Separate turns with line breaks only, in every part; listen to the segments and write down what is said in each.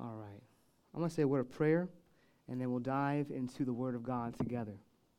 All right. I'm going to say a word of prayer, and then we'll dive into the Word of God together.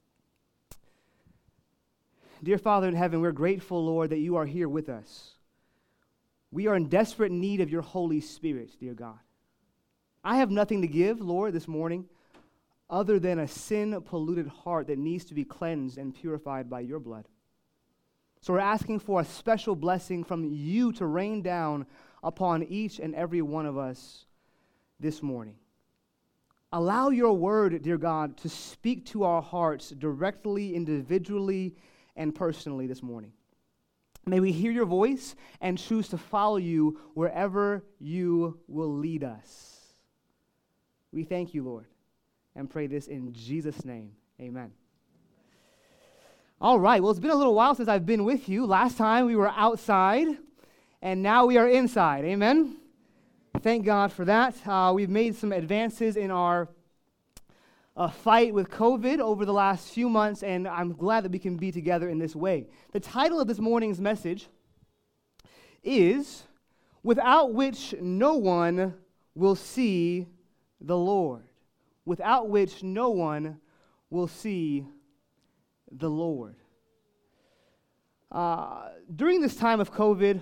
Dear Father in heaven, we're grateful, Lord, that you are here with us. We are in desperate need of your Holy Spirit, dear God. I have nothing to give, Lord, this morning, other than a sin-polluted heart that needs to be cleansed and purified by your blood. So we're asking for a special blessing from you to rain down upon each and every one of us this morning. Allow your word, dear God, to speak to our hearts directly, individually, and personally this morning. May we hear your voice and choose to follow you wherever you will lead us. We thank you, Lord, and pray this in Jesus' name. Amen. All right, well, it's been a little while since I've been with you. Last time we were outside, and now we are inside. Amen? Thank God for that. We've made some advances in our fight with COVID over the last few months, and I'm glad that we can be together in this way. The title of this morning's message is, Without Which No One Will See the Lord. Without which no one will see the Lord. During this time of COVID,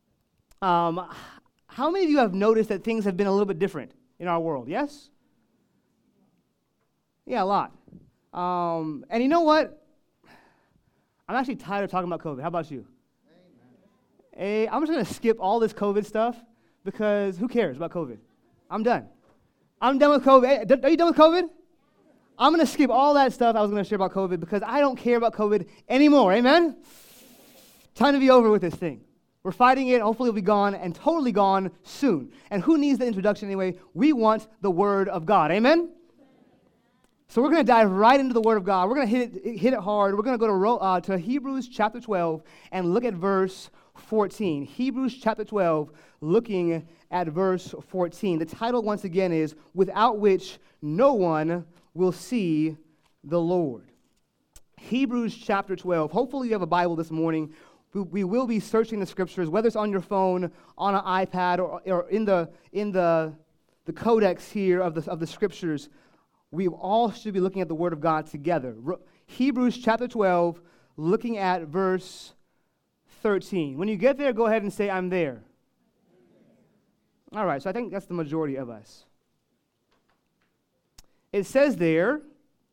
how many of you have noticed that things have been a little bit different in our world? Yes? Yeah, a lot. And you know what? I'm actually tired of talking about COVID. How about you? I'm just going to skip all this COVID stuff because who cares about COVID? I'm done. I'm done with COVID. Hey, are you done with COVID? I'm going to skip all that stuff I was going to share about COVID because I don't care about COVID anymore. Amen? Time to be over with this thing. We're fighting it. Hopefully it'll be gone and totally gone soon. And who needs the introduction anyway? We want the Word of God. Amen? So we're going to dive right into the Word of God. We're going to hit it hard. We're going to go to Hebrews chapter 12 and look at verse 14. Hebrews chapter 12, looking at verse 14. The title once again is, Without Which No One Will See the Lord. Hebrews chapter 12. Hopefully you have a Bible this morning. We will be searching the scriptures, whether it's on your phone, on an iPad, or in the codex here of the scriptures. We all should be looking at the Word of God together. Hebrews chapter 12, looking at verse 13. When you get there, go ahead and say, I'm there. All right, so I think that's the majority of us. It says there,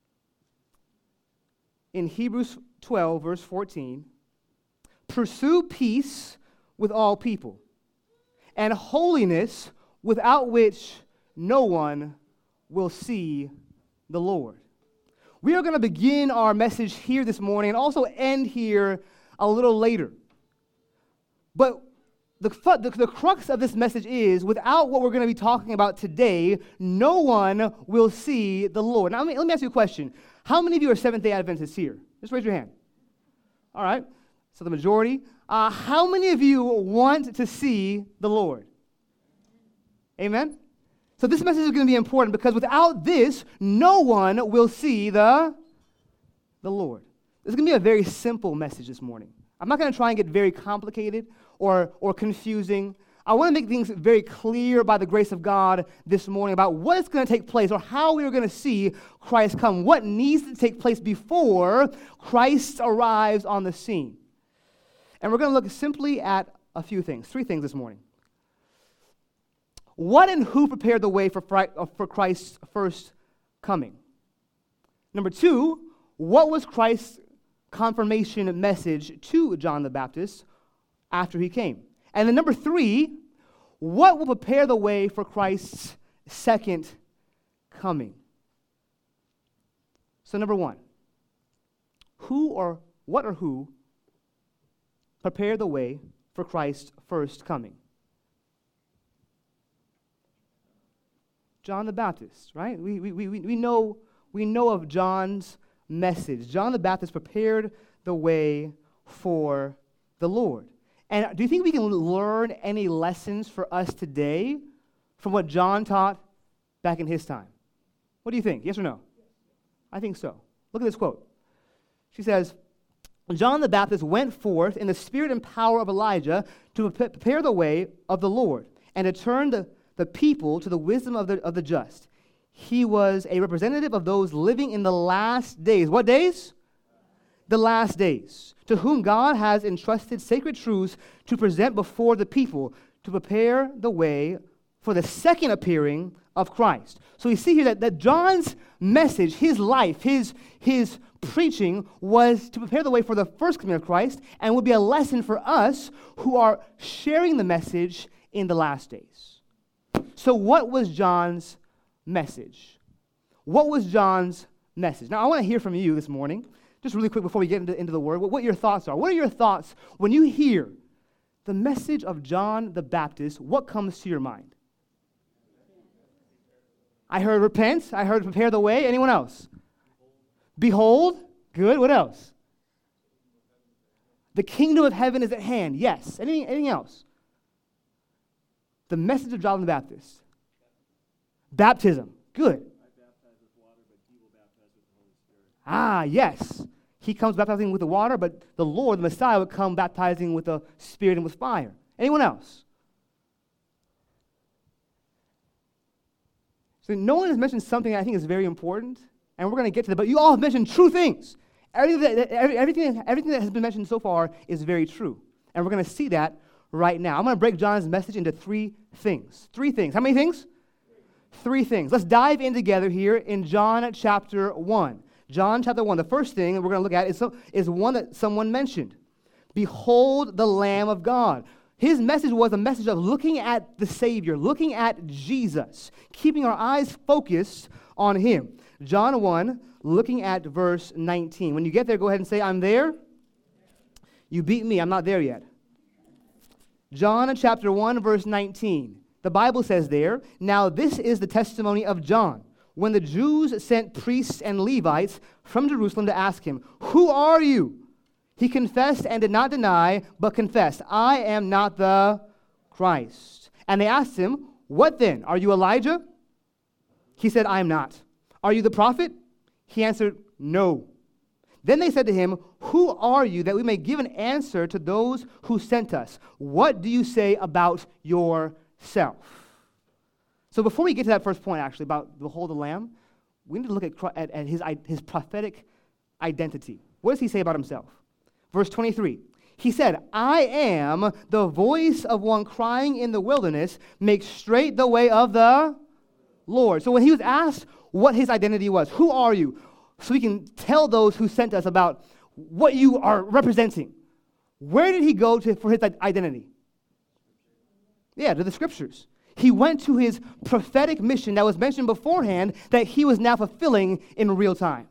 in Hebrews 12, verse 14, pursue peace with all people, and holiness without which no one will see the Lord. We are going to begin our message here this morning and also end here a little later. But the crux of this message is, without what we're going to be talking about today, no one will see the Lord. Now, let me ask you a question. How many of you are Seventh-day Adventists here? Just raise your hand. All right. So the majority. How many of you want to see the Lord? Amen? So this message is going to be important because without this, no one will see the Lord. This is going to be a very simple message this morning. I'm not going to try and get very complicated or confusing. I want to make things very clear by the grace of God this morning about what is going to take place or how we are going to see Christ come, what needs to take place before Christ arrives on the scene. And we're going to look simply at a few things, 3 things this morning. What and who prepared the way for Christ's first coming? Number 2, what was Christ's confirmation message to John the Baptist after he came? And then number 3, what will prepare the way for Christ's second coming? So number 1, what or who prepared the way for Christ's first coming? John the Baptist, right? We know of John's message. John the Baptist prepared the way for the Lord. And do you think we can learn any lessons for us today from what John taught back in his time? What do you think? Yes or no? I think so. Look at this quote. She says, John the Baptist went forth in the spirit and power of Elijah to prepare the way of the Lord and to turn the the people to the wisdom of the just. He was a representative of those living in the last days. What days? The last days, to whom God has entrusted sacred truths to present before the people, to prepare the way for the second appearing of Christ. So we see here that John's message, his life, his preaching was to prepare the way for the first coming of Christ, and would be a lesson for us who are sharing the message in the last days. So what was John's message? What was John's message? Now I want to hear from you this morning. Just really quick before we get into the word, what your thoughts are. What are your thoughts when you hear the message of John the Baptist? What comes to your mind? I heard repent. I heard prepare the way. Anyone else? Behold. Good. What else? The kingdom of heaven is at hand. Yes. Anything else? The message of John the Baptist. Baptism. Good. Yes. He comes baptizing with the water, but the Lord, the Messiah, would come baptizing with the Spirit and with fire. Anyone else? So no one has mentioned something I think is very important, and we're going to get to that, but you all have mentioned true things. Everything that has been mentioned so far is very true, and we're going to see that right now. I'm going to break John's message into three things. Three things. How many things? Three things. Let's dive in together here in John chapter 1. John chapter 1, the first thing that we're going to look at is one that someone mentioned. Behold the Lamb of God. His message was a message of looking at the Savior, looking at Jesus, keeping our eyes focused on Him. John 1, looking at verse 19. When you get there, go ahead and say, I'm there. You beat me. I'm not there yet. John chapter 1, verse 19. The Bible says there, now this is the testimony of John, when the Jews sent priests and Levites from Jerusalem to ask him, who are you? He confessed and did not deny, but confessed, I am not the Christ. And they asked him, what then? Are you Elijah? He said, I am not. Are you the prophet? He answered, no. Then they said to him, who are you, that we may give an answer to those who sent us? What do you say about yourself? So before we get to that first point, actually, about behold the Lamb, we need to look at his prophetic identity. What does he say about himself? Verse 23, he said, I am the voice of one crying in the wilderness, make straight the way of the Lord. So when he was asked what his identity was, who are you? So we can tell those who sent us about what you are representing. Where did he go for his identity? Yeah, to the Scriptures. He went to his prophetic mission that was mentioned beforehand that he was now fulfilling in real time.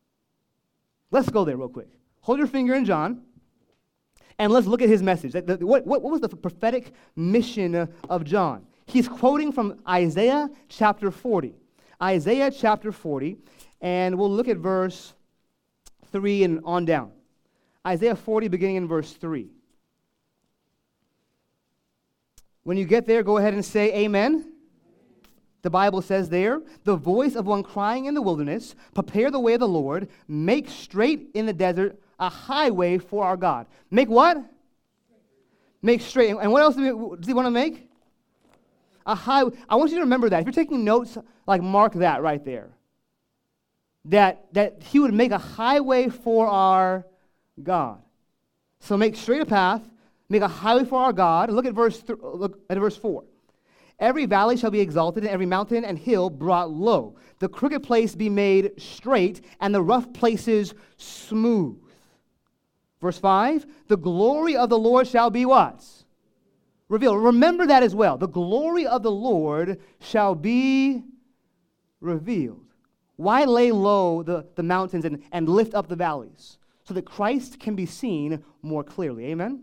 Let's go there real quick. Hold your finger in John, and let's look at his message. What was the prophetic mission of John? He's quoting from Isaiah chapter 40. Isaiah chapter 40, and we'll look at verse 3 and on down. Isaiah 40, beginning in verse 3. When you get there, go ahead and say amen. The Bible says there, the voice of one crying in the wilderness, prepare the way of the Lord, make straight in the desert a highway for our God. Make what? Make straight. And what else does he want to make? A highway. I want you to remember that. If you're taking notes, like mark that right there. That he would make a highway for our God. So make straight a path, make a highway for our God. Look at verse 4. Every valley shall be exalted, and every mountain and hill brought low. The crooked place be made straight, and the rough places smooth. Verse 5, the glory of the Lord shall be what? Revealed. Remember that as well. The glory of the Lord shall be revealed. Why lay low the mountains and lift up the valleys? So that Christ can be seen more clearly. Amen?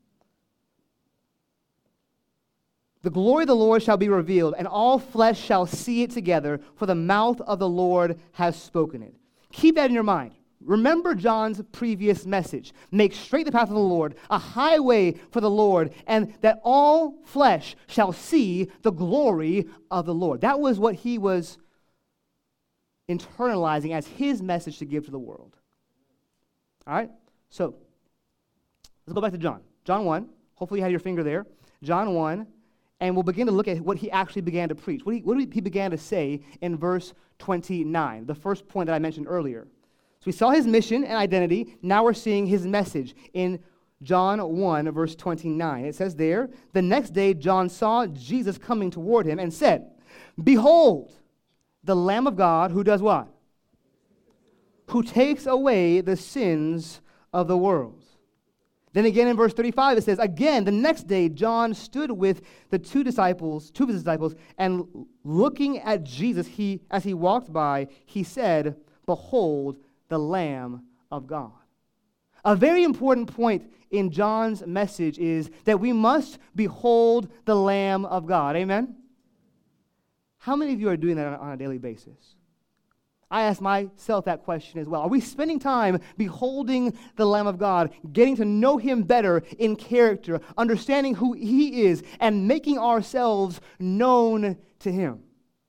The glory of the Lord shall be revealed, and all flesh shall see it together, for the mouth of the Lord has spoken it. Keep that in your mind. Remember John's previous message. Make straight the path of the Lord, a highway for the Lord, and that all flesh shall see the glory of the Lord. That was what he was internalizing as his message to give to the world. All right? So, let's go back to John. John 1. Hopefully you had your finger there. John 1. And we'll begin to look at what he actually began to preach. What he began to say in verse 29, the first point that I mentioned earlier. So we saw his mission and identity. Now we're seeing his message in John 1, verse 29. It says there, the next day John saw Jesus coming toward him and said, "Behold, the Lamb of God who does what? Who takes away the sins of the world." Then again in verse 35 it says, again, the next day John stood with the two of his disciples, and looking at Jesus, as he walked by, he said, "Behold, the Lamb of God." A very important point in John's message is that we must behold the Lamb of God. Amen? How many of you are doing that on a daily basis? I ask myself that question as well. Are we spending time beholding the Lamb of God, getting to know him better in character, understanding who he is, and making ourselves known to him?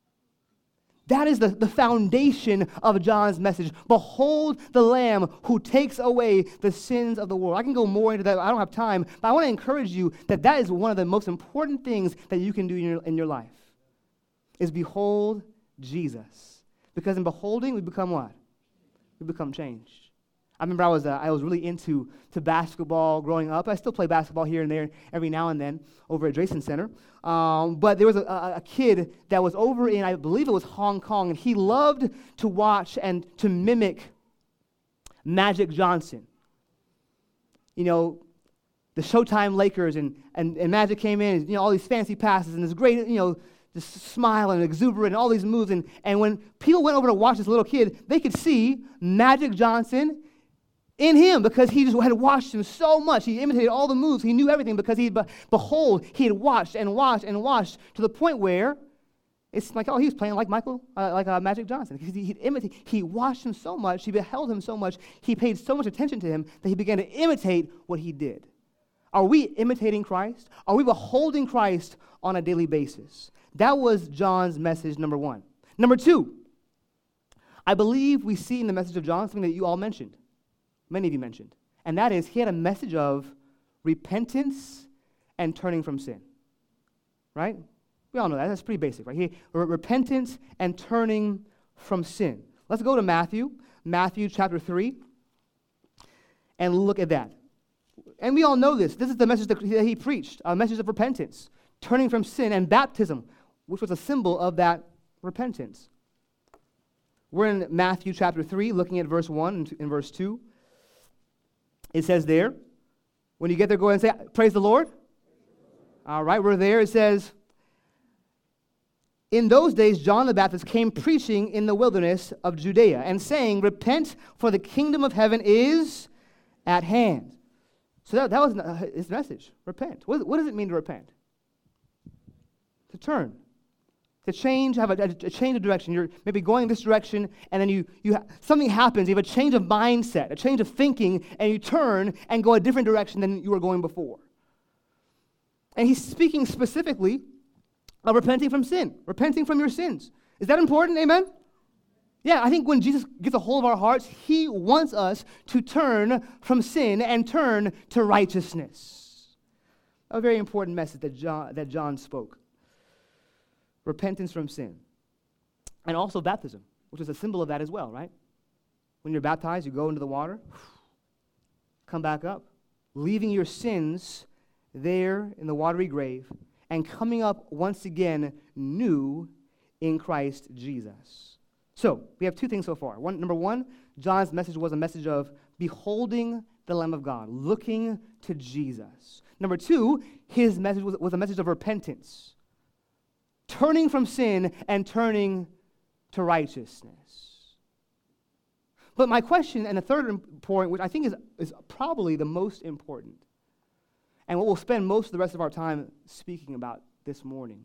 That is the foundation of John's message. Behold the Lamb who takes away the sins of the world. I can go more into that. I don't have time, but I want to encourage you that is one of the most important things that you can do in your life, is behold Jesus. Because in beholding, we become what? We become changed. I remember I was really into basketball growing up. I still play basketball here and there every now and then over at Drayson Center. But there was a kid that was over in, I believe it was Hong Kong, and he loved to watch and to mimic Magic Johnson. You know, the Showtime Lakers and Magic came in, and, all these fancy passes and this great, just smile and exuberant and all these moves. And when people went over to watch this little kid, they could see Magic Johnson in him because he just had watched him so much. He imitated all the moves. He knew everything because he had watched and watched and watched to the point where it's like, he was playing like Magic Johnson. He watched him so much, he beheld him so much, he paid so much attention to him that he began to imitate what he did. Are we imitating Christ? Are we beholding Christ on a daily basis? That was John's message, number one. Number two, I believe we see in the message of John something that you all mentioned, many of you mentioned, and that is he had a message of repentance and turning from sin, right? We all know that. That's pretty basic, right? Repentance and turning from sin. Let's go to Matthew chapter 3, and look at that. And we all know this. This is the message that he preached, a message of repentance, turning from sin, and baptism, which was a symbol of that repentance. We're in Matthew chapter 3, looking at verse 1 and verse 2. It says there, when you get there, go ahead and say, "Praise the Lord." All right, we're there. It says, "In those days, John the Baptist came preaching in the wilderness of Judea and saying, 'Repent, for the kingdom of heaven is at hand.'" So that was his message, repent. What does it mean to repent? To turn, to change, have a change of direction. You're maybe going this direction, and then something happens. You have a change of mindset, a change of thinking, and you turn and go a different direction than you were going before. And he's speaking specifically of repenting from sin, repenting from your sins. Is that important? Amen? Yeah, I think when Jesus gets a hold of our hearts, he wants us to turn from sin and turn to righteousness. A very important message that John spoke. Repentance from sin. And also baptism, which is a symbol of that as well, right? When you're baptized, you go into the water, come back up, leaving your sins there in the watery grave, and coming up once again new in Christ Jesus. So, we have two things so far. Number one, John's message was a message of beholding the Lamb of God, looking to Jesus. Number two, his message was a message of repentance, turning from sin and turning to righteousness. But my question, and the third point, which I think is probably the most important, and what we'll spend most of the rest of our time speaking about this morning,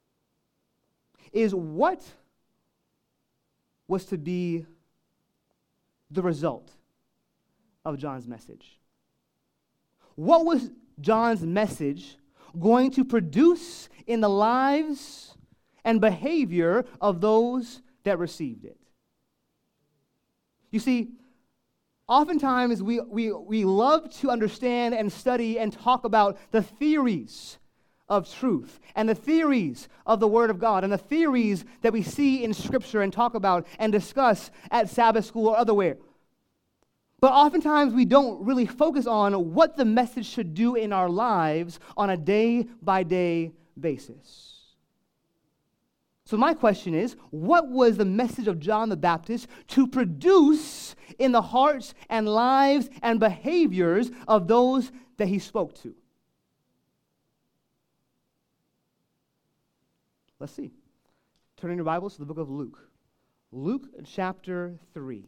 is what was to be the result of John's message. What was John's message going to produce in the lives and behavior of those that received it? You see, oftentimes we love to understand and study and talk about the theories of truth and the theories of the Word of God and the theories that we see in Scripture and talk about and discuss at Sabbath school or otherwhere. But oftentimes we don't really focus on what the message should do in our lives on a day-by-day basis. So my question is, what was the message of John the Baptist to produce in the hearts and lives and behaviors of those that he spoke to? Let's see. Turn in your Bibles to the book of Luke. Luke chapter 3.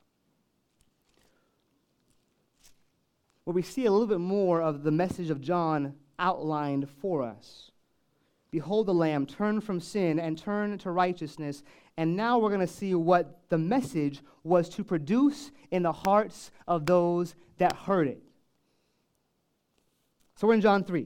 Where we see a little bit more of the message of John outlined for us. Behold the Lamb, turn from sin and turn to righteousness. And now we're going to see what the message was to produce in the hearts of those that heard it. So we're in John 3.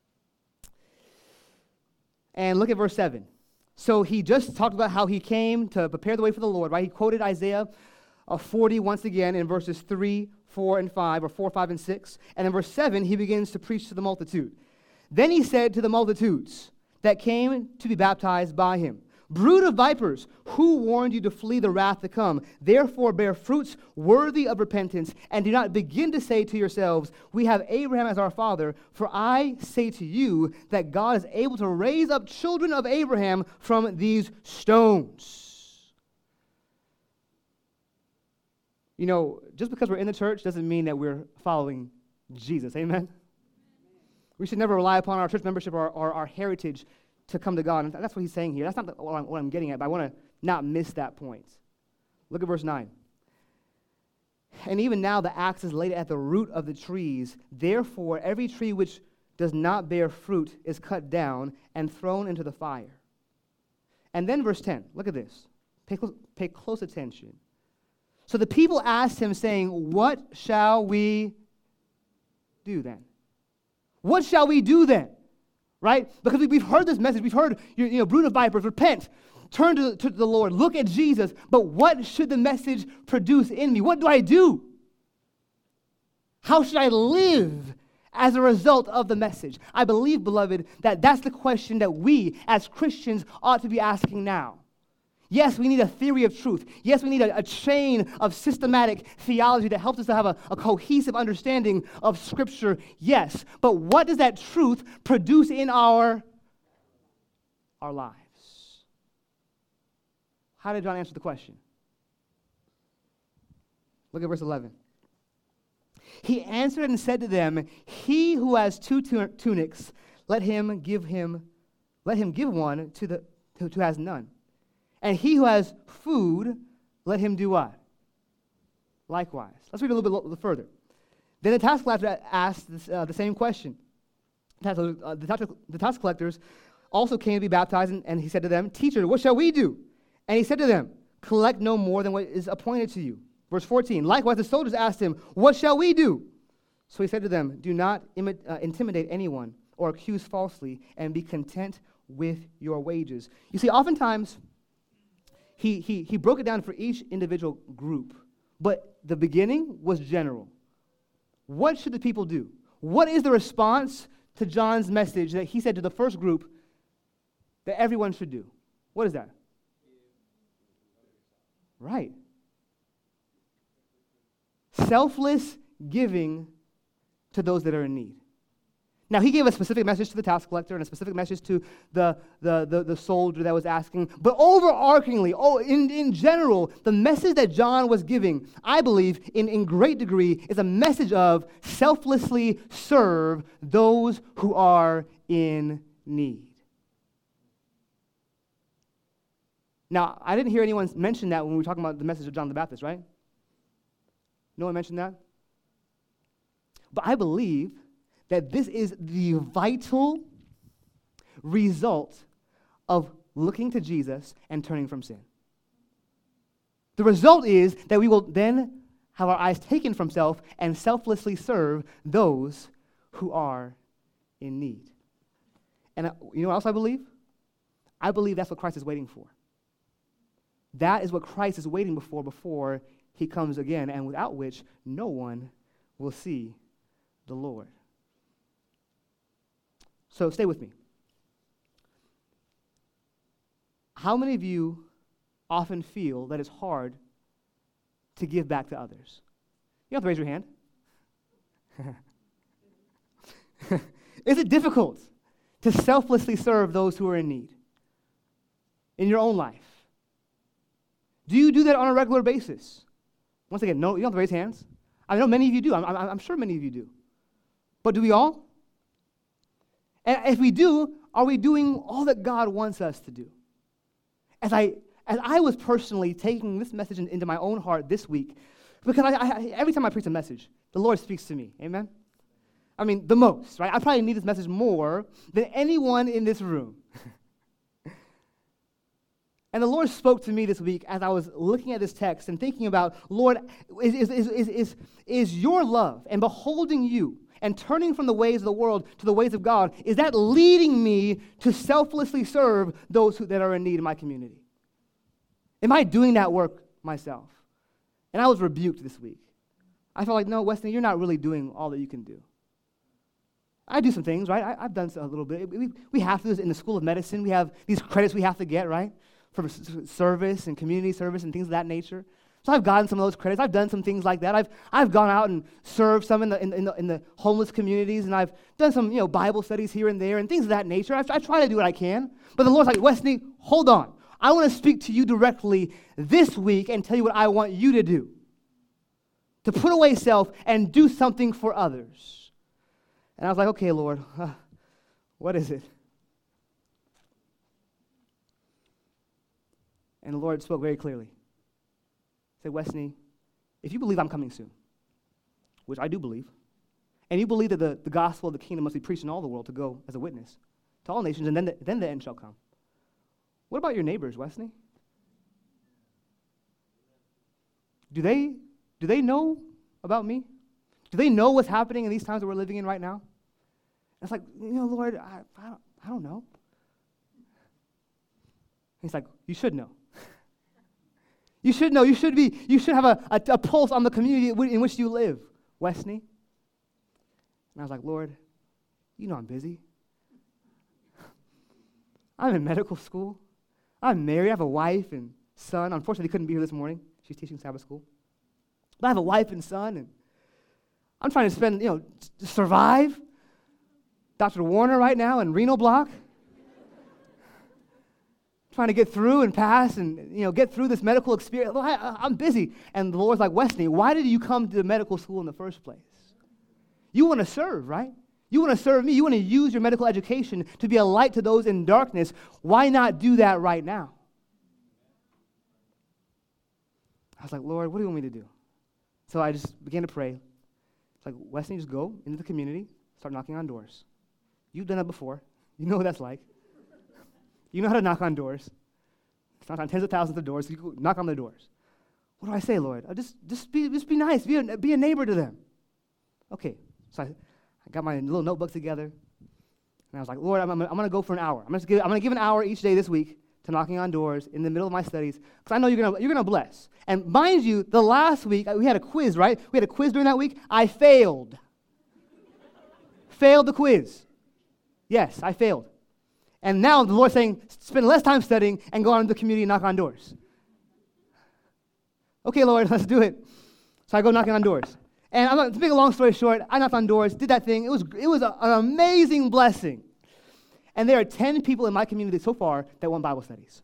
And look at verse 7. So he just talked about how he came to prepare the way for the Lord, right? He quoted Isaiah 40 once again in verses 3, 4, and 5, or 4, 5, and 6. And in verse 7, he begins to preach to the multitude. Then he said to the multitudes that came to be baptized by him, brood of vipers, who warned you to flee the wrath to come? Therefore bear fruits worthy of repentance, and do not begin to say to yourselves, we have Abraham as our father. For I say to you that God is able to raise up children of Abraham from these stones. You know, just because we're in the church doesn't mean that we're following Jesus. Amen? We should never rely upon our church membership or our heritage to come to God. And that's what he's saying here. That's not what I'm getting at, but I want to not miss that point. Look at verse 9. And even now the axe is laid at the root of the trees. Therefore, every tree which does not bear fruit is cut down and thrown into the fire. And then verse 10. Look at this. Pay close attention. So the people asked him, saying, what shall we do then? What shall we do then? Right? Because we've heard this message. We've heard, brood of vipers, repent, turn to the Lord, look at Jesus. But what should the message produce in me? What do I do? How should I live as a result of the message? I believe, beloved, that that's the question that we as Christians ought to be asking now. Yes, we need a theory of truth. Yes, we need a chain of systematic theology that helps us to have a cohesive understanding of Scripture. Yes, but what does that truth produce in our lives? How did John answer the question? Look at verse 11. He answered and said to them, he who has two tunics, let him give one to who has none. And he who has food, let him do what? Likewise. Let's read a little bit further. Then the tax collector asked the same question. The tax collectors also came to be baptized, and he said to them, teacher, what shall we do? And he said to them, collect no more than what is appointed to you. Verse 14, likewise the soldiers asked him, what shall we do? So he said to them, do not intimidate anyone or accuse falsely, and be content with your wages. You see, oftentimes, He broke it down for each individual group, but the beginning was general. What should the people do? What is the response to John's message that he said to the first group that everyone should do? What is that? Right. Selfless giving to those that are in need. Now, he gave a specific message to the tax collector and a specific message to the soldier that was asking. But overarchingly, in general, the message that John was giving, I believe, in great degree, is a message of selflessly serve those who are in need. Now, I didn't hear anyone mention that when we were talking about the message of John the Baptist, right? No one mentioned that? But I believe that this is the vital result of looking to Jesus and turning from sin. The result is that we will then have our eyes taken from self and selflessly serve those who are in need. And you know what else I believe? I believe that's what Christ is waiting for. That is what Christ is waiting before he comes again, and without which no one will see the Lord. So stay with me. how many of you often feel that it's hard to give back to others? You don't have to raise your hand. Is it difficult to selflessly serve those who are in need in your own life? Do you do that on a regular basis? Once again, no, you don't have to raise hands. I know many of you do. I'm sure many of you do. But do we all? And if we do, are we doing all that God wants us to do? As I was personally taking this message into my own heart this week, because every time I preach a message, the Lord speaks to me. Amen? I mean, the most, right? I probably need this message more than anyone in this room. And the Lord spoke to me this week as I was looking at this text and thinking about, Lord, is your love and beholding you and turning from the ways of the world to the ways of God, is that leading me to selflessly serve those that are in need in my community? Am I doing that work myself? And I was rebuked this week. I felt like, no, Weston, you're not really doing all that you can do. I do some things, right? I've done a little bit. We have to do this in the School of Medicine. We have these credits we have to get, right? For service and community service and things of that nature. So I've gotten some of those credits. I've done some things like that. I've gone out and served some in the homeless communities, and I've done some Bible studies here and there and things of that nature. I try to do what I can. But the Lord's like, Wesley, hold on. I want to speak to you directly this week and tell you what I want you to do. To put away self and do something for others. And I was like, okay, Lord, what is it? And the Lord spoke very clearly. He said, Wesley, if you believe I'm coming soon, which I do believe, and you believe that the gospel of the kingdom must be preached in all the world to go as a witness to all nations, and then the end shall come. What about your neighbors, Wesley? Do they know about me? Do they know what's happening in these times that we're living in right now? And it's like, Lord, I don't know. He's like, you should know. You should know. You should have a pulse on the community in which you live, Wesley. And I was like, Lord, I'm busy. I'm in medical school. I'm married. I have a wife and son. Unfortunately, he couldn't be here this morning. She's teaching Sabbath school. But I have a wife and son, and I'm trying to spend, to survive. Dr. Warner right now in Reno Block. Trying to get through and pass and, get through this medical experience. I'm busy. And the Lord's like, Wesley, why did you come to medical school in the first place? You want to serve, right? You want to serve me. You want to use your medical education to be a light to those in darkness. Why not do that right now? I was like, Lord, what do you want me to do? So I just began to pray. It's like, Wesley, just go into the community, start knocking on doors. You've done that before. You know what that's like. You know how to knock on doors. It's not on tens of thousands of doors. So you go knock on the doors. What do I say, Lord? Just be nice. Be a neighbor to them. Okay. So I got my little notebook together, and I was like, Lord, I'm going to go for an hour. I'm going to give an hour each day this week to knocking on doors in the middle of my studies, because I know you're going to bless. And mind you, the last week we had a quiz, right? We had a quiz during that week. I failed. Failed the quiz. Yes, I failed. And now the Lord's saying, spend less time studying and go out into the community and knock on doors. Okay, Lord, let's do it. So I go knocking on doors. And to make a long story short, I knocked on doors, did that thing. It was an amazing blessing. And there are 10 people in my community so far that want Bible studies.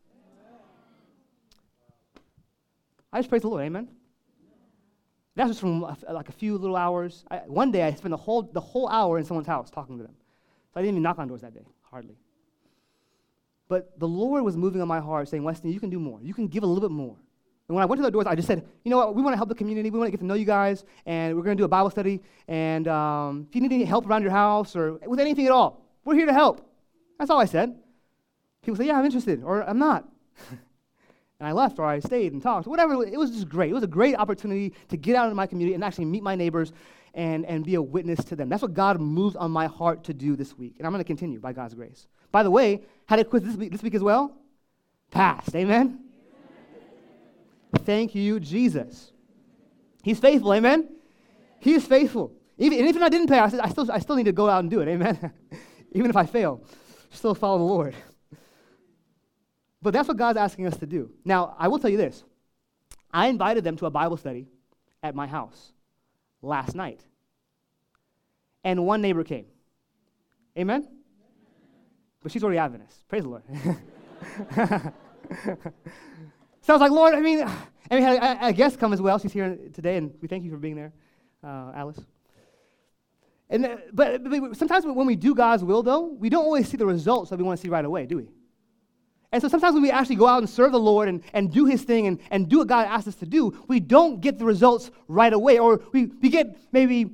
I just praise the Lord, amen? That's just from like a few little hours. One day I spent the whole hour in someone's house talking to them. So I didn't even knock on doors that day, hardly. But the Lord was moving on my heart, saying, Weston, you can do more. You can give a little bit more. And when I went to the doors, I just said, you know what, we want to help the community. We want to get to know you guys, and we're going to do a Bible study. And if you need any help around your house or with anything at all, we're here to help. That's all I said. People say, yeah, I'm interested, or I'm not. And I left, or I stayed and talked, whatever. It was just great. It was a great opportunity to get out into my community and actually meet my neighbors and be a witness to them. That's what God moved on my heart to do this week. And I'm going to continue by God's grace. By the way, had a quiz this week as well? Passed. Amen? Thank you, Jesus. He's faithful. Amen? He is faithful. Even if I didn't pass, I still need to go out and do it. Amen? Even if I fail, still follow the Lord. But that's what God's asking us to do. Now, I will tell you this. I invited them to a Bible study at my house last night. And one neighbor came. Amen? But she's already Adventist. Praise the Lord. So I was like, Lord, and we had a guest come as well. She's here today, and we thank you for being there, Alice. But sometimes when we do God's will, though, we don't always see the results that we want to see right away, do we? And so sometimes when we actually go out and serve the Lord and do his thing and do what God asks us to do, we don't get the results right away, or we get maybe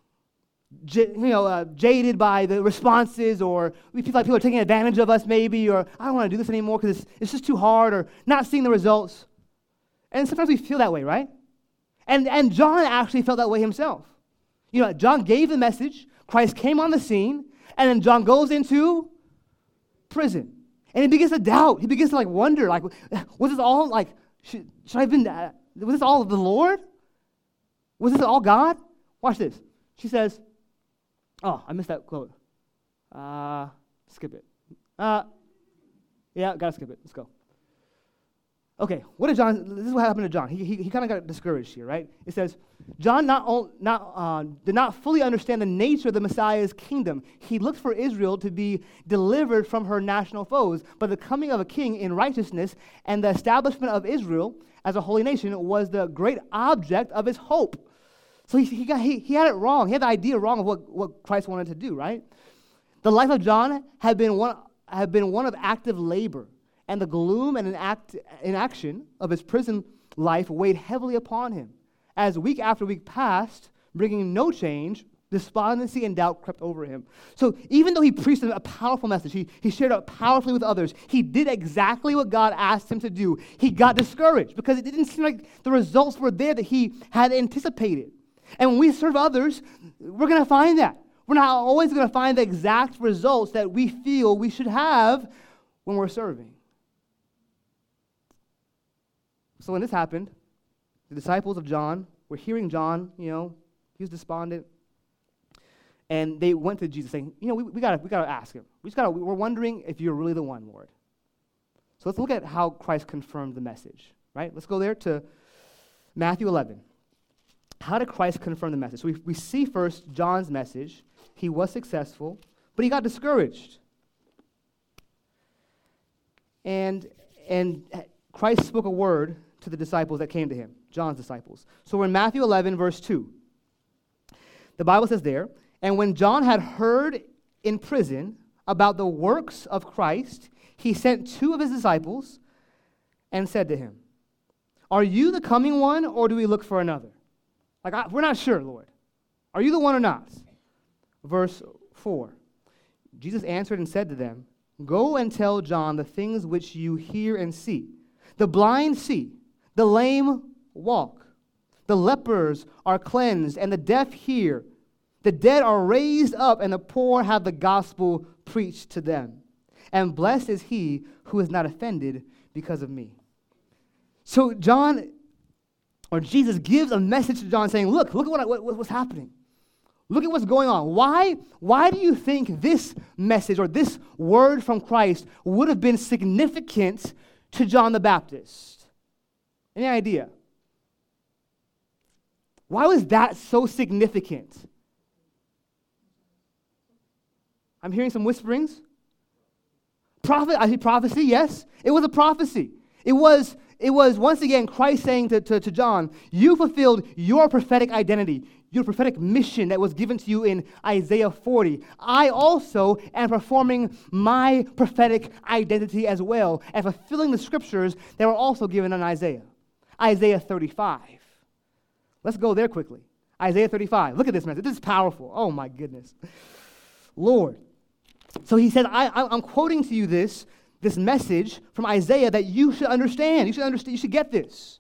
jaded by the responses, or we feel like people are taking advantage of us maybe, or I don't want to do this anymore because it's just too hard, or not seeing the results. And sometimes we feel that way, right? And John actually felt that way himself. John gave the message, Christ came on the scene, and then John goes into prison. And he begins to doubt. He begins to wonder, was this all should I have been, was this all the Lord? Was this all God? Watch this. She says, oh, I missed that quote. Skip it. Yeah, gotta skip it. Let's go. Okay, this is what happened to John. He kind of got discouraged here, right? It says, John did not fully understand the nature of the Messiah's kingdom. He looked for Israel to be delivered from her national foes, but the coming of a king in righteousness and the establishment of Israel as a holy nation was the great object of his hope. So he had it wrong. He had the idea wrong of what Christ wanted to do, right? The life of John had been one of active labor, and the gloom and inaction of his prison life weighed heavily upon him. As week after week passed, bringing no change, despondency and doubt crept over him. So even though he preached a powerful message, he shared it powerfully with others, he did exactly what God asked him to do. He got discouraged because it didn't seem like the results were there that he had anticipated. And when we serve others, we're going to find that. We're not always going to find the exact results that we feel we should have when we're serving. So when this happened, the disciples of John were hearing John, he was despondent. And they went to Jesus saying, we gotta ask him. We're wondering if you're really the one, Lord. So let's look at how Christ confirmed the message, right? Let's go there to Matthew 11. How did Christ confirm the message? So we see first John's message. He was successful, but he got discouraged. And Christ spoke a word to the disciples that came to him, John's disciples. So we're in Matthew 11, verse 2. The Bible says there, and when John had heard in prison about the works of Christ, he sent two of his disciples and said to him, are you the coming one, or do we look for another? We're not sure, Lord. Are you the one or not? Verse 4. Jesus answered and said to them, go and tell John the things which you hear and see. The blind see, the lame walk, the lepers are cleansed, and the deaf hear. The dead are raised up, and the poor have the gospel preached to them. And blessed is he who is not offended because of me. So Jesus gives a message to John saying, look at what's happening. Look at what's going on. Why do you think this message or this word from Christ would have been significant to John the Baptist? Any idea? Why was that so significant? I'm hearing some whisperings. I see prophecy, yes. It was a prophecy. It was once again Christ saying to John, you fulfilled your prophetic identity, your prophetic mission that was given to you in Isaiah 40. I also am performing my prophetic identity as well and fulfilling the scriptures that were also given in Isaiah. Isaiah 35. Let's go there quickly. Isaiah 35. Look at this message. This is powerful. Oh my goodness. Lord. So he said, I'm quoting to you this message from Isaiah that you should understand. You should get this.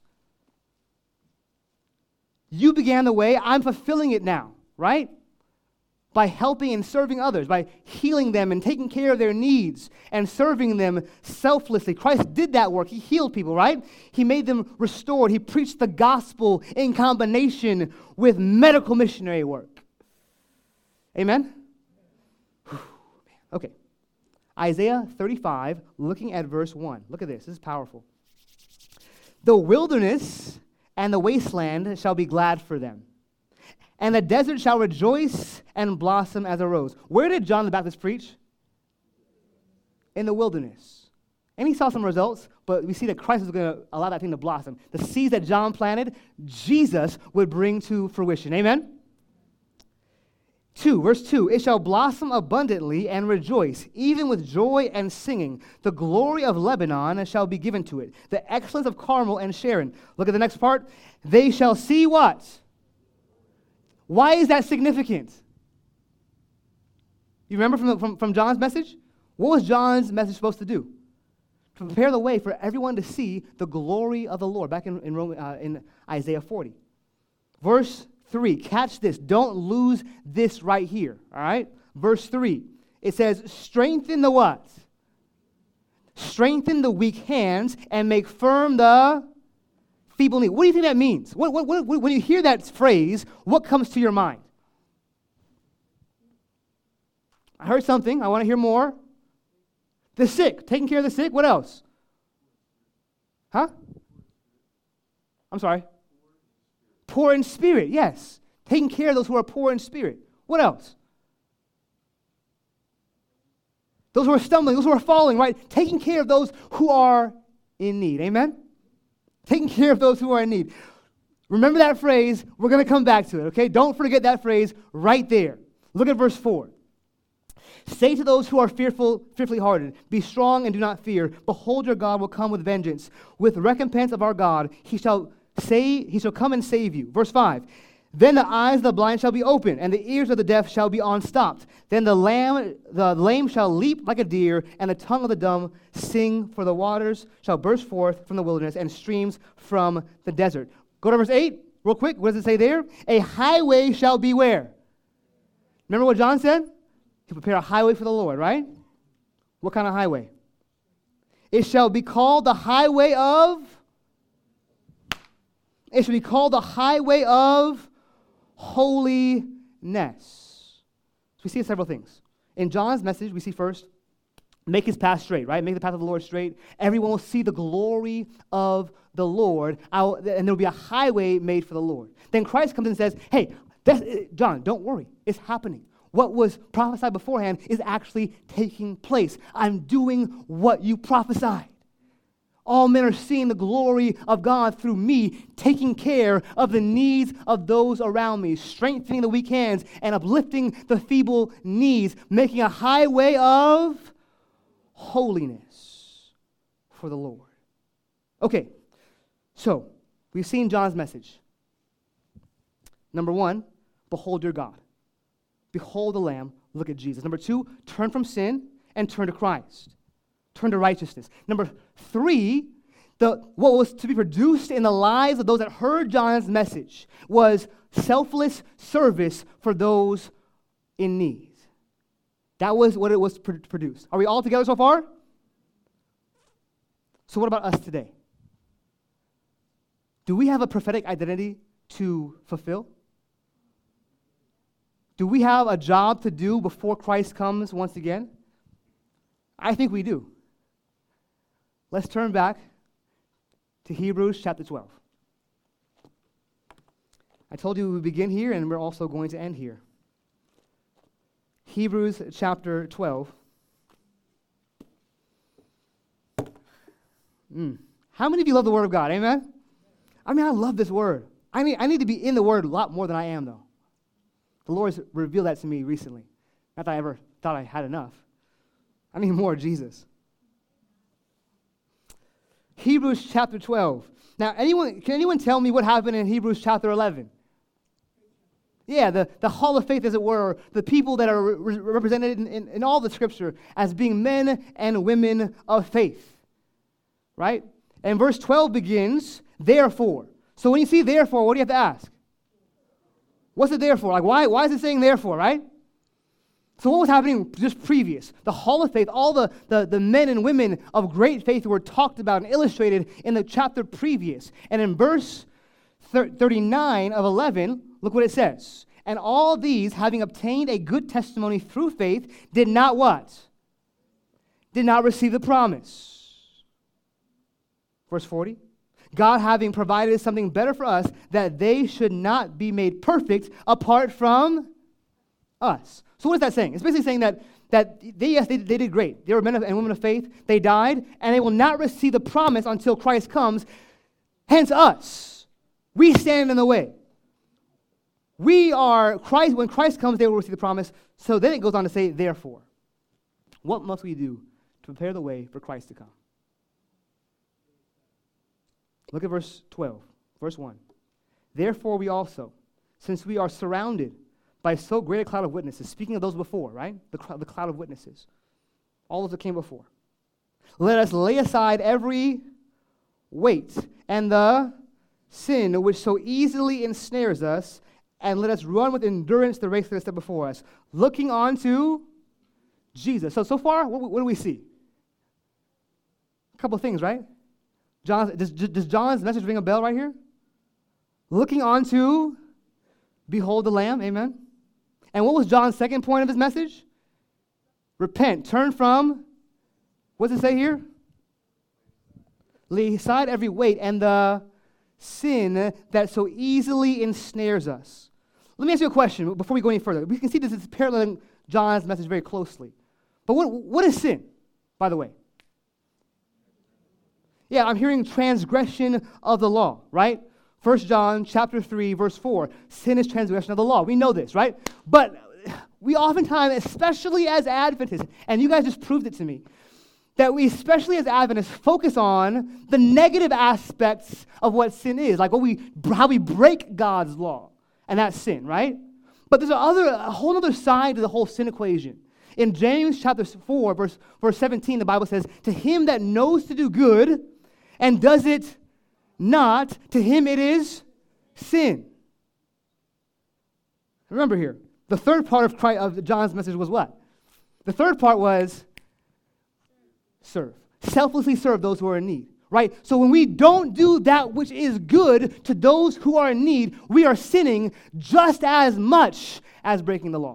You began the way, I'm fulfilling it now, right? By helping and serving others, by healing them and taking care of their needs and serving them selflessly. Christ did that work. He healed people, right? He made them restored. He preached the gospel in combination with medical missionary work. Amen? Okay. Isaiah 35, looking at verse 1. Look at this. This is powerful. The wilderness and the wasteland shall be glad for them, and the desert shall rejoice and blossom as a rose. Where did John the Baptist preach? In the wilderness. And he saw some results, but we see that Christ was going to allow that thing to blossom. The seeds that John planted, Jesus would bring to fruition. Amen? 2, verse 2, it shall blossom abundantly and rejoice, even with joy and singing. The glory of Lebanon shall be given to it, the excellence of Carmel and Sharon. Look at the next part. They shall see what? Why is that significant? You remember from John's message? What was John's message supposed to do? To prepare the way for everyone to see the glory of the Lord, back in Isaiah 40. Verse 3, catch this. Don't lose this right here, all right? Verse 3, it says, strengthen the what? Strengthen the weak hands and make firm the feeble knee. What do you think that means? When you hear that phrase, what comes to your mind? I heard something. I want to hear more. The sick, taking care of the sick. What else? Huh? I'm sorry. Poor in spirit, yes. Taking care of those who are poor in spirit. What else? Those who are stumbling, those who are falling, right? Taking care of those who are in need. Amen? Taking care of those who are in need. Remember that phrase. We're going to come back to it, okay? Don't forget that phrase right there. Look at verse 4. Say to those who are fearfully hearted, be strong and do not fear. Behold, your God will come with vengeance. With recompense of our God, he shall come and save you. Verse 5. Then the eyes of the blind shall be opened, and the ears of the deaf shall be unstopped. Then the lame shall leap like a deer, and the tongue of the dumb sing, for the waters shall burst forth from the wilderness, and streams from the desert. Go to verse 8, real quick. What does it say there? A highway shall be where? Remember what John said? To prepare a highway for the Lord, right? What kind of highway? It shall be called the highway of... It shall be called the highway of holiness. So we see several things. In John's message, we see first, make his path straight, right? Make the path of the Lord straight. Everyone will see the glory of the Lord, and there will be a highway made for the Lord. Then Christ comes and says, hey, John, don't worry. It's happening. What was prophesied beforehand is actually taking place. I'm doing what you prophesied. All men are seeing the glory of God through me, taking care of the needs of those around me, strengthening the weak hands and uplifting the feeble knees, making a highway of holiness for the Lord. Okay, so we've seen John's message. Number 1, behold your God. Behold the Lamb, look at Jesus. Number 2, turn from sin and turn to Christ. Turn to righteousness. Number 3, what was to be produced in the lives of those that heard John's message was selfless service for those in need. That was what it was produced. Are we all together so far? So what about us today? Do we have a prophetic identity to fulfill? Do we have a job to do before Christ comes once again? I think we do. Let's turn back to Hebrews chapter 12. I told you we begin here and we're also going to end here. Hebrews chapter 12. How many of you love the Word of God? Amen? I mean, I love this Word. I need to be in the Word a lot more than I am, though. The Lord has revealed that to me recently. Not that I ever thought I had enough. I need more of Jesus. Hebrews chapter 12. Now, can anyone tell me what happened in Hebrews chapter 11? Yeah, the hall of faith, as it were, the people that are represented in all the Scripture as being men and women of faith. Right? And verse 12 begins, therefore. So when you see therefore, what do you have to ask? What's it there for? Like, why is it saying therefore, right? So what was happening just previous? The hall of faith, all the men and women of great faith were talked about and illustrated in the chapter previous. And in verse 39 of 11, look what it says. And all these, having obtained a good testimony through faith, did not what? did not receive the promise. Verse 40, God having provided something better for us, that they should not be made perfect apart from us. So what is that saying? It's basically saying that they did great. They were men and women of faith. They died, and they will not receive the promise until Christ comes. Hence us. We stand in the way. We are Christ. When Christ comes, they will receive the promise. So then it goes on to say, therefore, what must we do to prepare the way for Christ to come? Look at verse 12, verse 1. Therefore we also, since we are surrounded by so great a cloud of witnesses, speaking of those before, right? The cloud of witnesses, all those that came before. Let us lay aside every weight and the sin which so easily ensnares us, and let us run with endurance the race that is set before us, looking on to Jesus. So far, what do we see? A couple of things, right? Does John's message ring a bell right here? Looking on to behold the Lamb, amen? And what was John's second point of his message? Repent, turn from, what does it say here? Lay aside every weight and the sin that so easily ensnares us. Let me ask you a question before we go any further. We can see this is paralleling John's message very closely. But what is sin, by the way? Yeah, I'm hearing transgression of the law, right? 1 John chapter 3, verse 4. Sin is transgression of the law. We know this, right? But we oftentimes, especially as Adventists, and you guys just proved it to me, that we, especially as Adventists, focus on the negative aspects of what sin is, like how we break God's law, and that's sin, right? But there's a whole other side to the whole sin equation. In James chapter 4, verse 17, the Bible says, to him that knows to do good and does it not, to him it is sin. Remember here, the third part of John's message was what? The third part was serve. Selflessly serve those who are in need, right? So when we don't do that which is good to those who are in need, we are sinning just as much as breaking the law.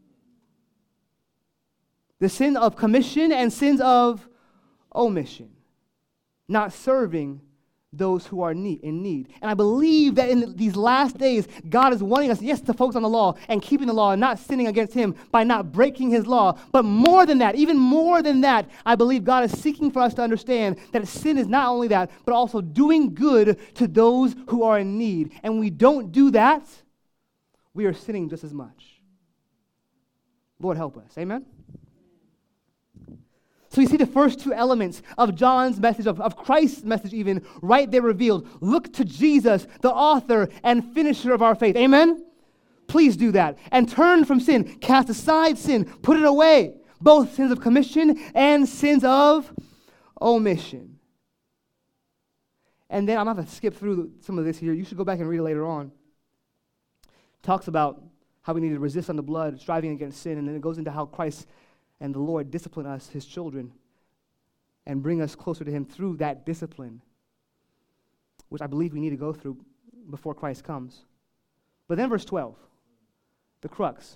The sin of commission and sins of omission. Not serving those who are in need. And I believe that in these last days, God is wanting us, yes, to focus on the law and keeping the law and not sinning against him by not breaking his law. But more than that, even more than that, I believe God is seeking for us to understand that sin is not only that, but also doing good to those who are in need. And when we don't do that, we are sinning just as much. Lord, help us. Amen? So you see the first two elements of John's message, of Christ's message even, right there revealed. Look to Jesus, the author and finisher of our faith. Amen? Please do that. And turn from sin. Cast aside sin. Put it away. Both sins of commission and sins of omission. And then I'm going to have to skip through some of this here. You should go back and read it later on. Talks about how we need to resist on the blood, striving against sin. And then it goes into how Christ and the Lord discipline us, his children, and bring us closer to him through that discipline, which I believe we need to go through before Christ comes. But then verse 12, the crux.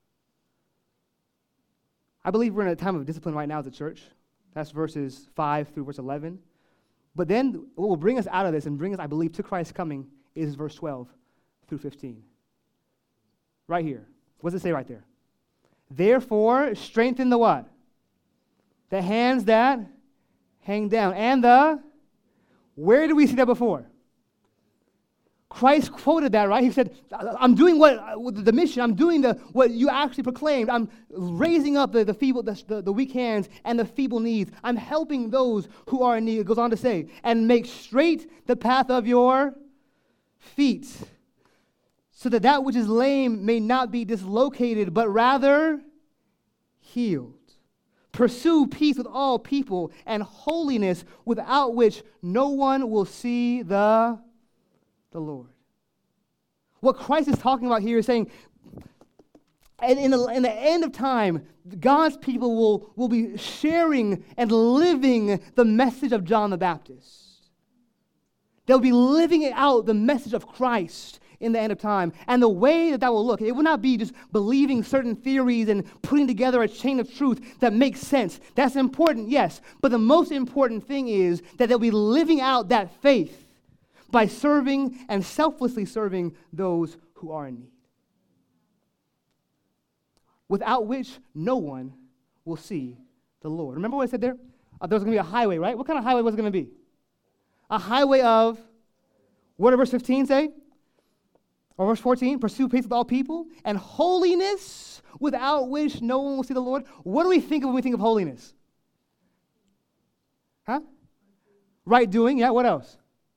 I believe we're in a time of discipline right now as a church. That's verses 5 through verse 11. But then what will bring us out of this and bring us, I believe, to Christ's coming is verse 12 through 15. Right here. What does it say right there? Therefore, strengthen the what? The hands that hang down. And where did we see that before? Christ quoted that, right? He said, I'm doing the mission, I'm doing what you actually proclaimed. I'm raising up the feeble, the weak hands and the feeble knees. I'm helping those who are in need. It goes on to say, and make straight the path of your feet, so that which is lame may not be dislocated, but rather healed. Pursue peace with all people and holiness, without which no one will see the Lord. What Christ is talking about here is saying, and in the end of time, God's people will be sharing and living the message of John the Baptist. They'll be living out the message of Christ in the end of time. And the way that will look, it will not be just believing certain theories and putting together a chain of truth that makes sense. That's important, yes. But the most important thing is that they'll be living out that faith by serving and selflessly serving those who are in need. Without which no one will see the Lord. Remember what I said there? There was going to be a highway, right? What kind of highway was it going to be? A highway of, what did verse 15 say? Or verse 14, pursue peace with all people and holiness, without which no one will see the Lord. What do we think of when we think of holiness? Huh? Right doing, yeah, what else?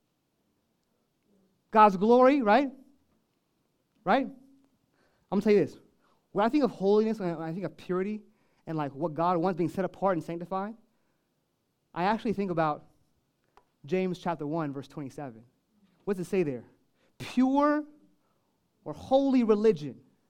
God's glory, right? Right? I'm going to tell you this. When I think of holiness, when I think of purity and like what God wants being set apart and sanctified, I actually think about James chapter 1, verse 27. What does it say there? Pure or holy religion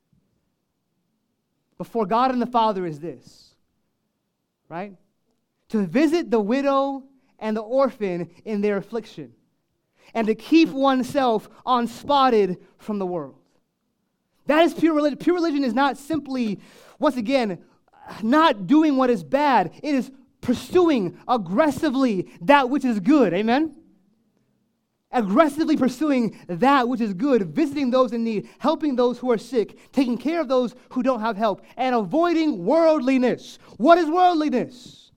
before God and the Father is this, right? To visit the widow and the orphan in their affliction, and to keep oneself unspotted from the world. That is pure religion. Pure religion is not simply, once again, not doing what is bad. It is pursuing aggressively that which is good. Amen? Aggressively pursuing that which is good, visiting those in need, helping those who are sick, taking care of those who don't have help, and avoiding worldliness. What is worldliness?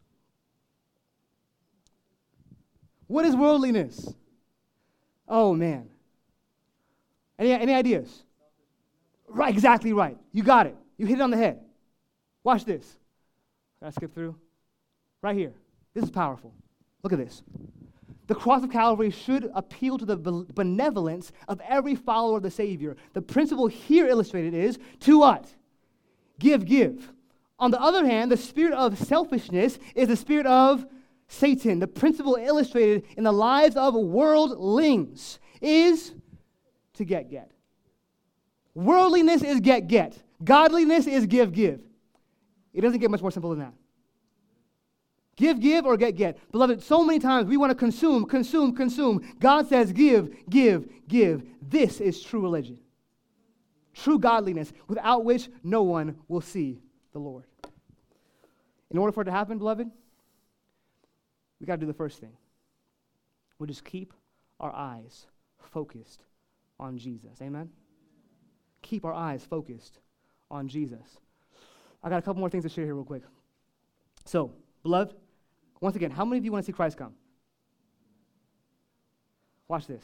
What is worldliness? Oh, man. Any ideas? Right, exactly right. You got it. You hit it on the head. Watch this. Can I skip through? Right here. This is powerful. Look at this. The cross of Calvary should appeal to the benevolence of every follower of the Savior. The principle here illustrated is to what? Give. On the other hand, the spirit of selfishness is the spirit of Satan. The principle illustrated in the lives of worldlings is to get. Worldliness is get. Godliness is give. It doesn't get much more simple than that. Give, or get. Beloved, so many times we want to consume. God says give. This is true religion. True godliness, without which no one will see the Lord. In order for it to happen, beloved, we got to do the first thing. We'll just keep our eyes focused on Jesus. Amen? Keep our eyes focused on Jesus. I got a couple more things to share here real quick. So, beloved, once again, how many of you want to see Christ come? Watch this.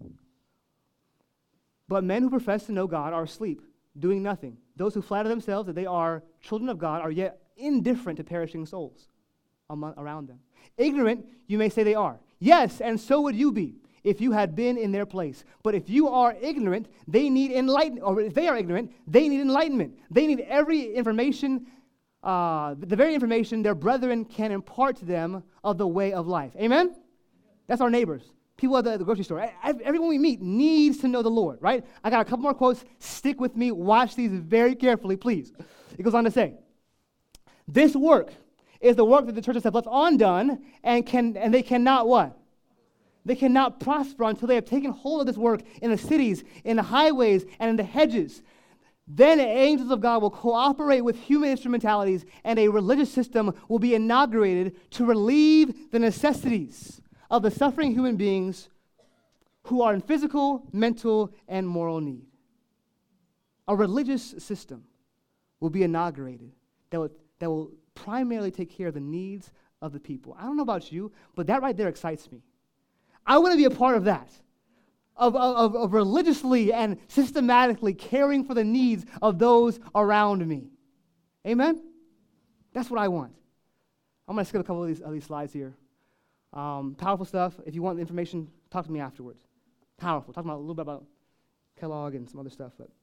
But men who profess to know God are asleep, doing nothing. Those who flatter themselves that they are children of God are yet indifferent to perishing souls around them. Ignorant, you may say they are. Yes, and so would you be if you had been in their place. But if you are ignorant, they need enlightenment. Or if they are ignorant, they need enlightenment. They need every information, the very information their brethren can impart to them of the way of life. Amen? That's our neighbors. People at the grocery store. Everyone we meet needs to know the Lord, right? I got a couple more quotes. Stick with me. Watch these very carefully, please. It goes on to say, this work is the work that the churches have left undone, and they cannot what? They cannot prosper until they have taken hold of this work in the cities, in the highways, and in the hedges. Then angels of God will cooperate with human instrumentalities, and a religious system will be inaugurated to relieve the necessities of the suffering human beings who are in physical, mental, and moral need. A religious system will be inaugurated that will primarily take care of the needs of the people. I don't know about you, but that right there excites me. I want to be a part of that, of religiously and systematically caring for the needs of those around me. Amen? That's what I want. I'm going to skip a couple of these slides here. Powerful stuff. If you want the information, talk to me afterwards. Powerful. Talking about a little bit about Kellogg and some other stuff. But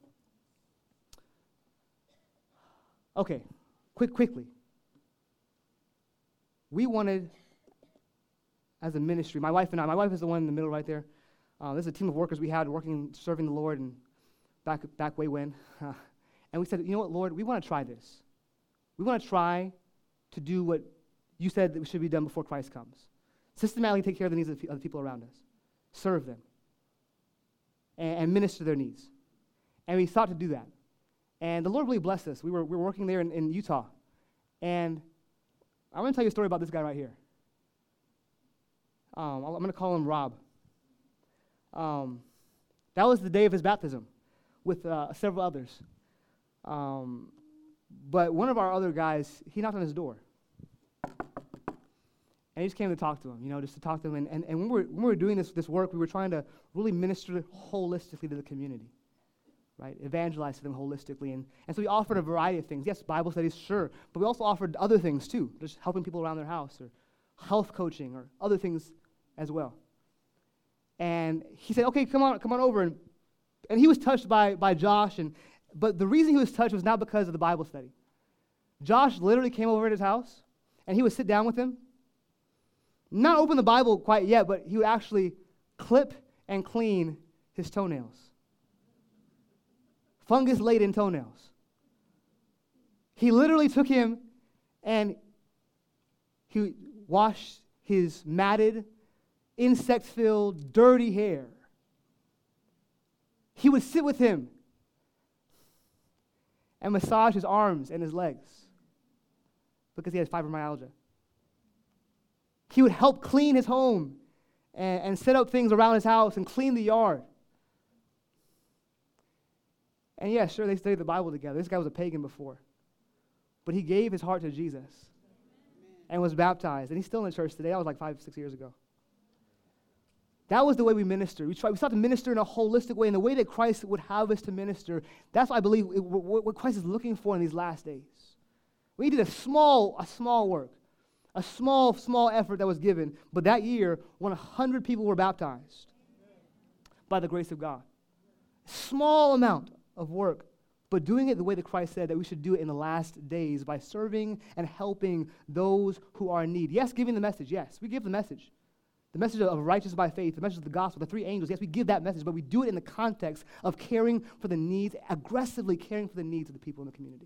okay, quickly. We wanted, as a ministry, my wife and I, my wife is the one in the middle right there. This is a team of workers we had serving the Lord and back way when. And we said, you know what, Lord, we want to try this. We want to try to do what you said that should be done before Christ comes. Systematically take care of the needs of the people around us. Serve them. and minister to their needs. And we sought to do that. And the Lord really blessed us. We were working there in Utah. And I'm going to tell you a story about this guy right here. I'm going to call him Rob. That was the day of his baptism with several others. But one of our other guys, he knocked on his door. And he just came to talk to him, just to talk to him. And when we were doing this work, we were trying to really minister holistically to the community, right? Evangelize to them holistically. And so we offered a variety of things. Yes, Bible studies, sure. But we also offered other things, too, just helping people around their house or health coaching or other things as well. And he said, okay, come on over. And he was touched by Josh. But the reason he was touched was not because of the Bible study. Josh literally came over at his house, and he would sit down with him. Not open the Bible quite yet, but he would actually clip and clean his toenails. Fungus-laden toenails. He literally took him and he washed his matted, insect-filled, dirty hair. He would sit with him and massage his arms and his legs because he has fibromyalgia. He would help clean his home and set up things around his house and clean the yard. And yeah, sure, they studied the Bible together. This guy was a pagan before. But he gave his heart to Jesus and was baptized. And he's still in the church today. That was like 5-6 years ago. That was the way we ministered. We sought to minister in a holistic way, in the way that Christ would have us to minister. That's what I believe what Christ is looking for in these last days. We did a small work, a small effort that was given, but that year, 100 people were baptized by the grace of God. Small amount of work, but doing it the way that Christ said that we should do it in the last days by serving and helping those who are in need. Yes, giving the message. Yes, we give the message. The message of righteous by faith, the message of the gospel, the three angels. Yes, we give that message, but we do it in the context of caring for the needs, aggressively caring for the needs of the people in the community.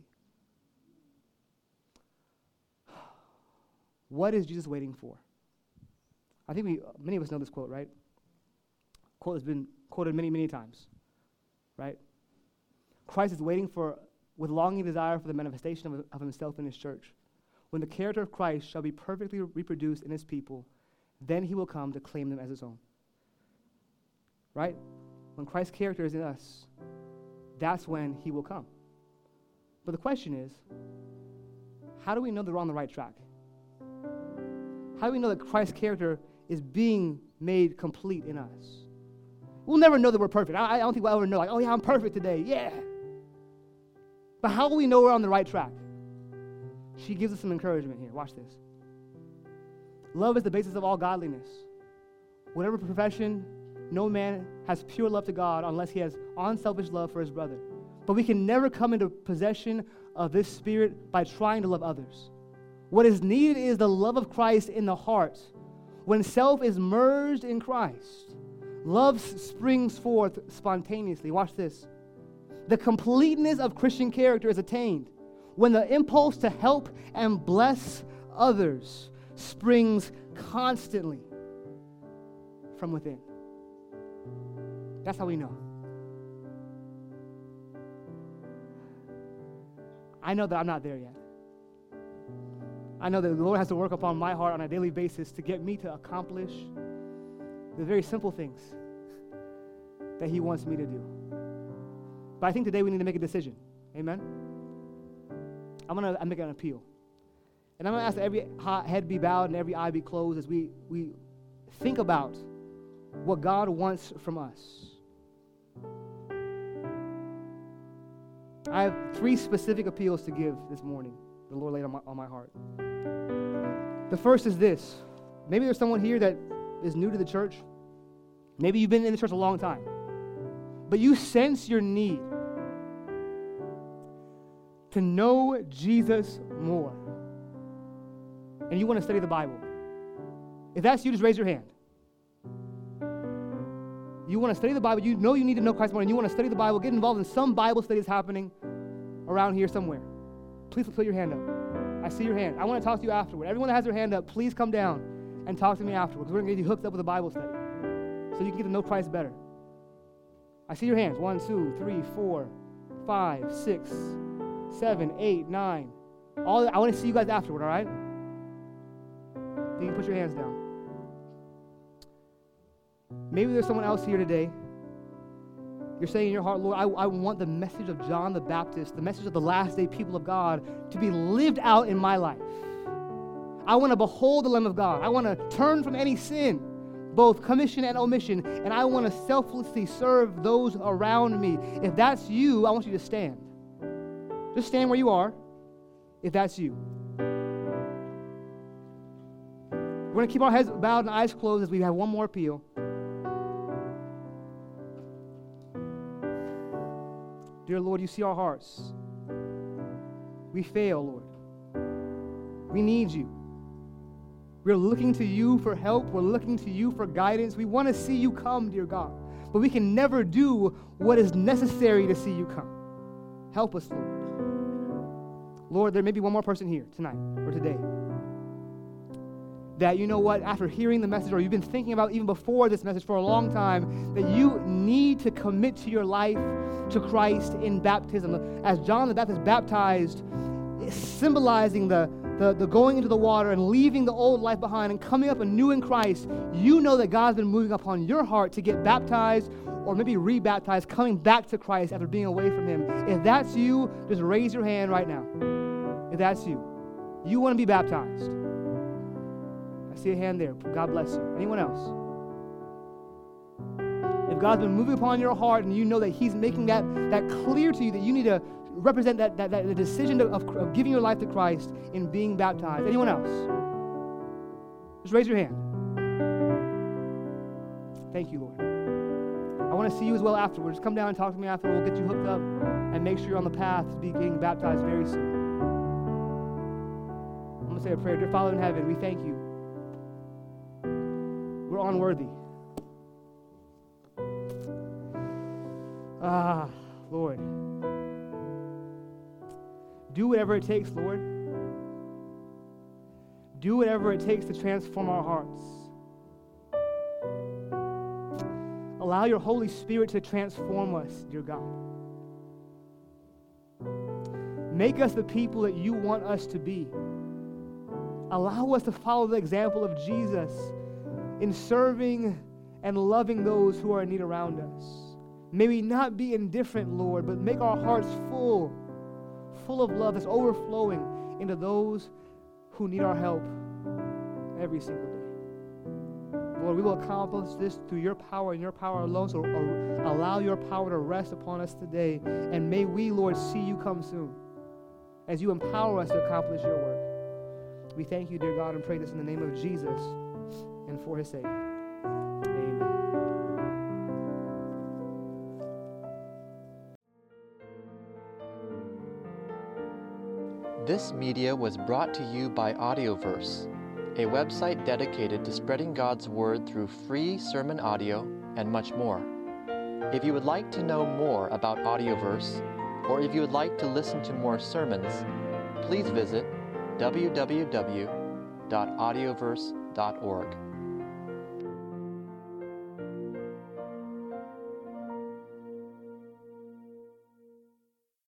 What is Jesus waiting for? I think many of us know this quote, right? Quote has been quoted many, many times, right? Christ is waiting with longing desire for the manifestation of himself in his church. When the character of Christ shall be perfectly reproduced in his people, then he will come to claim them as his own. Right? When Christ's character is in us, that's when he will come. But the question is, how do we know that we're on the right track? How do we know that Christ's character is being made complete in us? We'll never know that we're perfect. I don't think we'll ever know, like, oh yeah, I'm perfect today, yeah. But how will we know we're on the right track? She gives us some encouragement here. Watch this. Love is the basis of all godliness. Whatever profession, no man has pure love to God unless he has unselfish love for his brother. But we can never come into possession of this spirit by trying to love others. What is needed is the love of Christ in the heart. When self is merged in Christ, love springs forth spontaneously. Watch this. The completeness of Christian character is attained when the impulse to help and bless others springs constantly from within. That's how we know. I know that I'm not there yet. I know that the Lord has to work upon my heart on a daily basis to get me to accomplish the very simple things that he wants me to do. But I think today we need to make a decision. Amen? I'm going to make an appeal. And I'm going to ask that every head be bowed and every eye be closed as we think about what God wants from us. I have 3 specific appeals to give this morning. The Lord laid on my heart. The first is this. Maybe there's someone here that is new to the church. Maybe you've been in the church a long time. But you sense your need to know Jesus more. And you want to study the Bible. If that's you, just raise your hand. You want to study the Bible. You know you need to know Christ more, and you want to study the Bible. Get involved in some Bible studies happening around here somewhere. Please put your hand up. I see your hand. I want to talk to you afterward. Everyone that has their hand up, please come down and talk to me afterwards. We're going to get you hooked up with a Bible study so you can get to know Christ better. I see your hands. 1, 2, 3, 4, 5, 6, 7, 8, 9. I want to see you guys afterward, all right? You can put your hands down. Maybe there's someone else here today. You're saying in your heart, Lord, I want the message of John the Baptist, the message of the last day people of God, to be lived out in my life. I want to behold the Lamb of God. I want to turn from any sin, both commission and omission, and I want to selflessly serve those around me. If that's you, I want you to stand. Just stand where you are, if that's you. We're going to keep our heads bowed and eyes closed as we have one more appeal. Dear Lord, you see our hearts. We fail, Lord. We need you. We're looking to you for help. We're looking to you for guidance. We want to see you come, dear God. But we can never do what is necessary to see you come. Help us, Lord. Lord, there may be one more person here tonight or today that, you know what, after hearing the message, or you've been thinking about even before this message for a long time, that you need to commit to your life to Christ in baptism. As John the Baptist baptized, symbolizing the going into the water and leaving the old life behind and coming up anew in Christ, you know that God's been moving upon your heart to get baptized or maybe rebaptized, coming back to Christ after being away from Him. If that's you, just raise your hand right now. If that's you, you want to be baptized. I see a hand there. God bless you. Anyone else? If God's been moving upon your heart and you know that He's making that clear to you, that you need to represent that decision of giving your life to Christ in being baptized. Anyone else? Just raise your hand. Thank you, Lord. I want to see you as well afterwards. Come down and talk to me after. We'll get you hooked up and make sure you're on the path to be getting baptized very soon. I'm going to say a prayer. Dear Father in heaven, we thank you. We're unworthy. Lord. Do whatever it takes, Lord. Do whatever it takes to transform our hearts. Allow your Holy Spirit to transform us, dear God. Make us the people that you want us to be. Allow us to follow the example of Jesus in serving and loving those who are in need around us. May we not be indifferent, Lord, but make our hearts full of love that's overflowing into those who need our help every single day. Lord, we will accomplish this through your power and your power alone, so allow your power to rest upon us today, and may we, Lord, see you come soon as you empower us to accomplish your work. We thank you, dear God, and pray this in the name of Jesus and for His sake. Amen.
This media was brought to you by Audioverse, a website dedicated to spreading God's Word through free sermon audio and much more. If you would like to know more about Audioverse, or if you would like to listen to more sermons, please visit www.audioverse.org.